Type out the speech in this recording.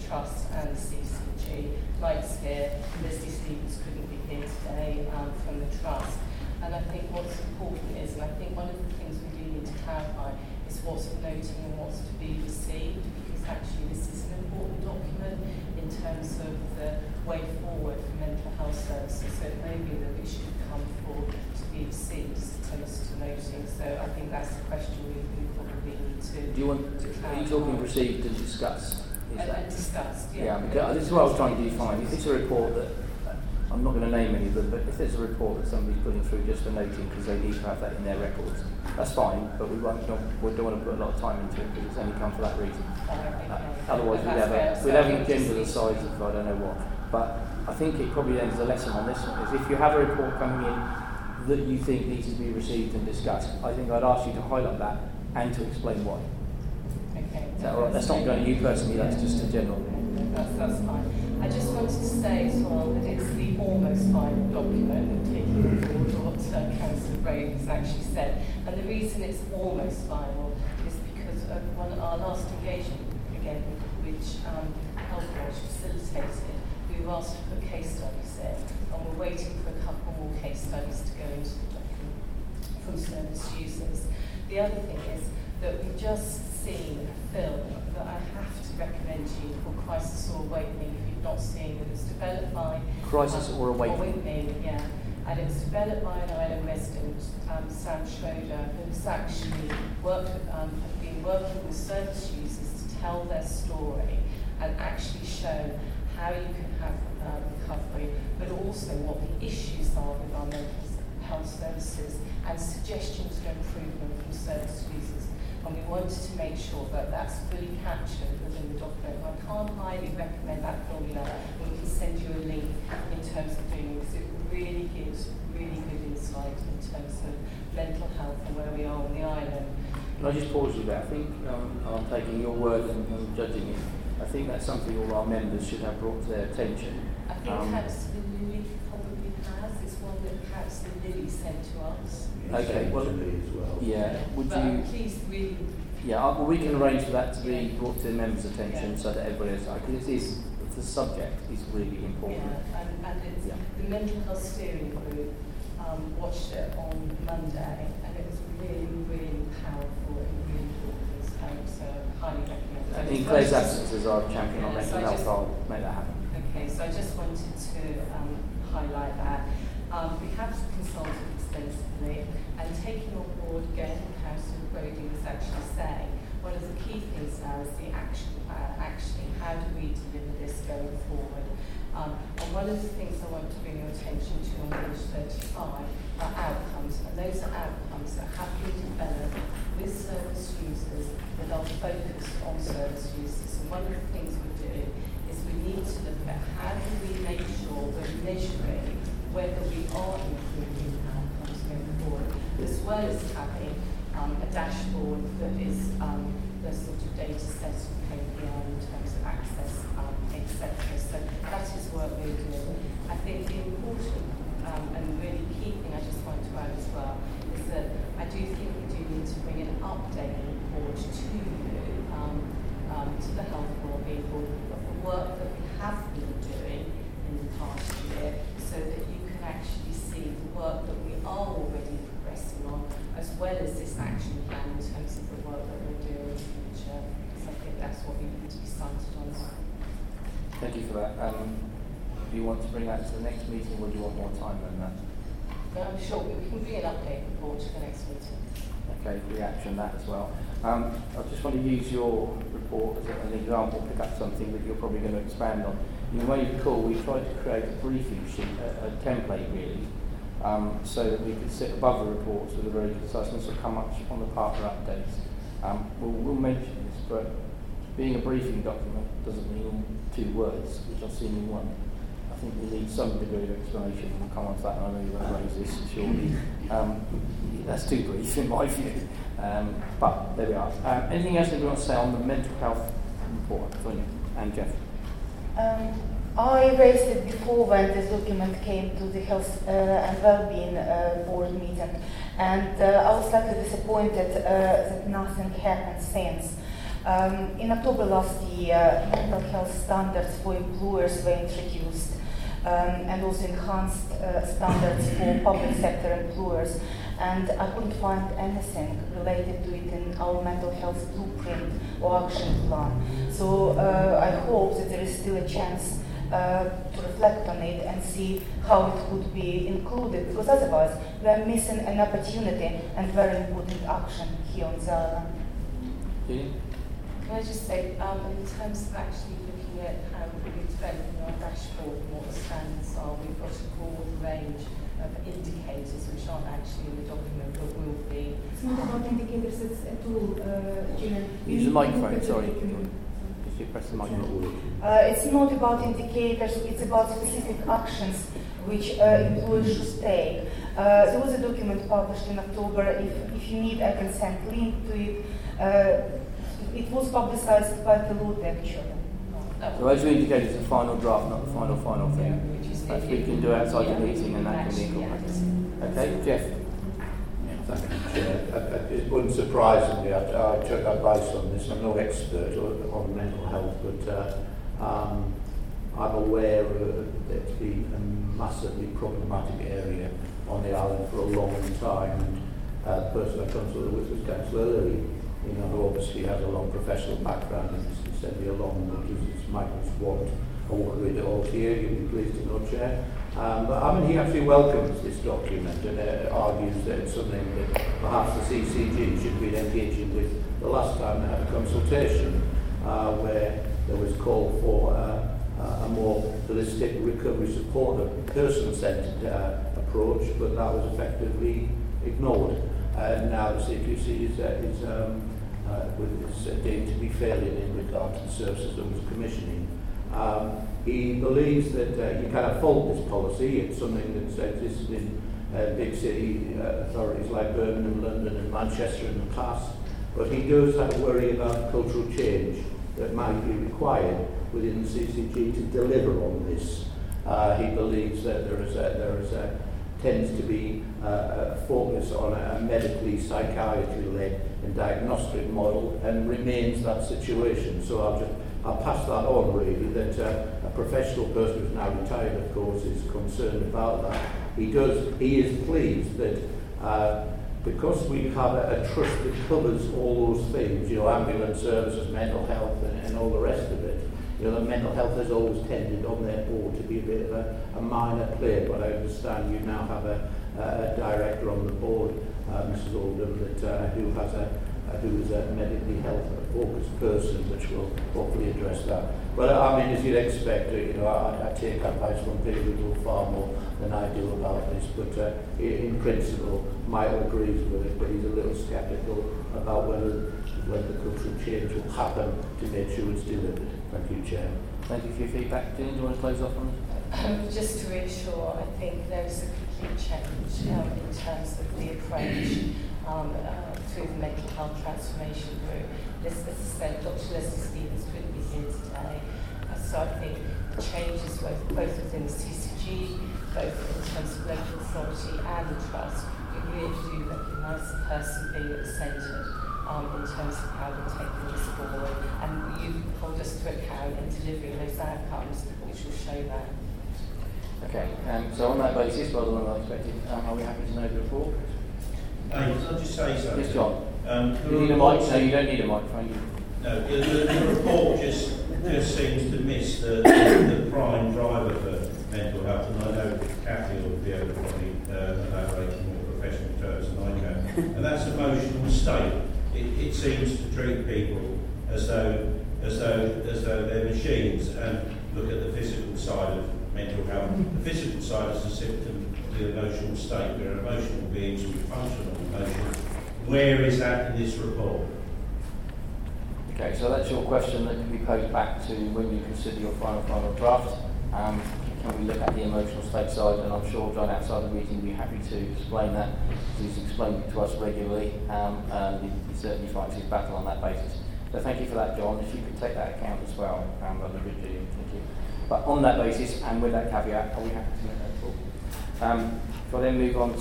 Trust and CCG. Mike's here, Leslie Stevens couldn't be here today from the Trust. And I think what's important is, and I think one of the things we do need to clarify is what's of noting and what's to be received, because actually this is an important document in terms of the way forward for mental health services. So it may be that we should come forward to be received as opposed to noting. So I think that's the question we probably need to. Do you want? Are you talking received and discussed? And discussed, yeah. Yeah, because this is what I was trying to define. If it's a report that, I'm not going to name any of them, but if it's a report that somebody's putting through just for noting because they need to have that in their records, that's fine, but we don't want to put a lot of time into it because it's only come for that reason. Otherwise we'd have an agenda the size of I don't know what. But I think it probably ends the lesson on this one, is if you have a report coming in that you think needs to be received and discussed, I think I'd ask you to highlight that and to explain why. Okay. Is that all right? That's not going to you personally, that's just a general. That's fine. I just wanted to say as well that it's the almost final document, taking forward what Councillor Brave has actually said. And the reason it's almost final is because of our last engagement, again, which Healthwatch facilitated. We were asked to put case studies in, and we're waiting for a couple more case studies to go into the document from service users. The other thing is that we've just seen a film that I have to recommend to you called Crisis or Awakening if you've not seen it. It's developed by Crisis or Awakening. Yeah. And it was developed by an island resident, Sam Schroeder, who's actually have been working with service users to tell their story and actually show how you can have recovery, but also what the issues are with our mental health services and suggestions for improvement from service users. And we wanted to make sure that that's fully captured within the document. I can't highly recommend that formula, and we can send you a link in terms of doing this. It really gives really good insight in terms of mental health and where we are on the island. Can I just pause you there? I think I'm taking your word and judging it. I think that's something all our members should have brought to their attention. I think Councillor Lilly probably has. It's one that Councillor Lilly sent to us. Okay, well, yeah. Would you? Please really. Yeah, well, we can arrange for that to be brought to the members' attention so that everybody is like, because the subject is really important. Yeah, and it's the mental health steering group watched it on Monday, and it was really, really powerful and really important. So highly recommend it. In Claire's absence as our champion on mental health, I'll make that happen. Okay, so I just wanted to highlight that. We have consulted extensively, and taking on board again what Councillor Brody was actually saying, one of the key things now is the action plan. Actually, how do we deliver this going forward? And one of the things I want to bring your attention to on page 35 are outcomes, and those are outcomes that have been developed with service users that are focused on service users. And one of the things we do is we need to look at how do we make sure we're measuring whether we are improving outcomes going forward, as well as having a dashboard that is the sort of data set of KPI in terms of access, etc. So that is what we're doing. I think the important and really key thing I just want to add as well is that I do think we do need to bring an update report to you, to the health wellbeing board of the work that we have been doing in the past year, so that you can actually see the work that we are already progressing on, as well as this action plan in terms of the work that we're doing in the future. So I think that's what we need to be cited on. Thank you for that. Do you want to bring that to the next meeting, or do you want more time than that? I'm sure we can bring an update report to the next meeting. Okay, reaction that as well. I just want to use your report as an example, pick up something that you're probably going to expand on. You may recall we tried to create a briefing sheet, a template really, so that we could sit above the reports with a very concise and sort of come up on the partner updates. We'll mention this, but being a briefing document doesn't mean 2 words, which I've seen in one. I think we need some degree of explanation. We'll come on to that, and I know you're going to raise this shortly. That's too brief in my view, but there we are. Anything else that you want to say on the mental health report, Sonia and Jeff? I raised it before when this document came to the Health and Wellbeing Board meeting, and I was slightly disappointed that nothing happened since. In October last year, mental health standards for employers were introduced, and also enhanced standards for public sector employers. And I couldn't find anything related to it in our mental health blueprint or action plan. So I hope that there is still a chance to reflect on it and see how it could be included, because otherwise we are missing an opportunity and very important action here on the island. Can I just say, in terms of actually looking at how we're developing our dashboard and what the standards are, we've got a broad range of indicators which aren't actually in the document but will be. It's not about indicators, it's a tool, Gina. Use the microphone, sorry. If you press the microphone. It's not about indicators, it's about specific actions which employers should take. There was a document published in October. If you need, I can send a link to it. It was publicized quite a lot, actually. So those are indicators the final draft, not the final thing. That we can do outside the meeting and that can be incorporated. Okay, Jeff? Thank you, Chair. Unsurprisingly, I took advice on this. I'm no expert on mental health, but I'm aware that it's been a massively problematic area on the island for a long time. And the person I consulted with was Councillor Lilly, who obviously has a long professional background and is sent me along, but it's Michael's want. I won't read it all here, you'll be pleased to know, Chair. But he actually welcomes this document and argues that it's something that perhaps the CCG should be engaging with. The last time they had a consultation where there was call for a more holistic recovery support, a person-centred approach, but that was effectively ignored. And now the CQC is deemed to be failing in regard to the services that was commissioning. He believes that you cannot fault this policy. It's something that's existed in big city authorities like Birmingham, London and Manchester in the past. But he does have a worry about cultural change that might be required within the CCG to deliver on this. He believes that there tends to be a focus on a medically psychiatry-led and diagnostic model, and remains that situation. So I'll pass that on, really, that a professional person who's now retired, of course, is concerned about that. He is pleased that because we have a trust that covers all those things, ambulance services, mental health and all the rest of it, the mental health has always tended on their board to be a bit of a minor player, but I understand you now have a director on the board, Mrs. Oldham, who is a medically health-focused person, which will hopefully address that. But as you'd expect, I take advice from people who know far more than I do about this. But in principle, Michael agrees with it, but he's a little sceptical about whether the cultural change will happen to make sure it's delivered. Thank you, Chair. Thank you for your feedback. Jean, do you want to close off on this? Just to reassure, I think there's a complete change in terms of the approach through the mental health transformation group. As I said, Dr. Leslie Stevens couldn't be here today, so I think the changes both within the CCG, both in terms of local authority and the trust, we really do recognise the person being at the centre in terms of how we're taking this forward, and you hold us to account in delivering those outcomes, which will show that. Okay, so on that basis, rather than unexpected, are we happy to know the report? Can I just say something? Yes, John. You need a mic? No, you don't need a microphone. No, the report just seems to miss the prime driver for mental health, and I know Kathy will be able to probably elaborate in more professional terms than I can, and that's emotional state. It seems to treat people as though they're machines, and look at the physical side of mental health. The physical side is a symptom of the emotional state. We're emotional beings, we function on emotion. Where is that in this report? Okay, so that's your question that can be posed back to when you consider your final draft. Can we look at the emotional state side? And I'm sure John outside the meeting will be happy to explain that. He's explained it to us regularly, and he certainly fights his battle on that basis. So thank you for that, John. If you could take that account as well, that would be brilliant. Thank you. But on that basis, and with that caveat, are we happy to make that call? If I then move on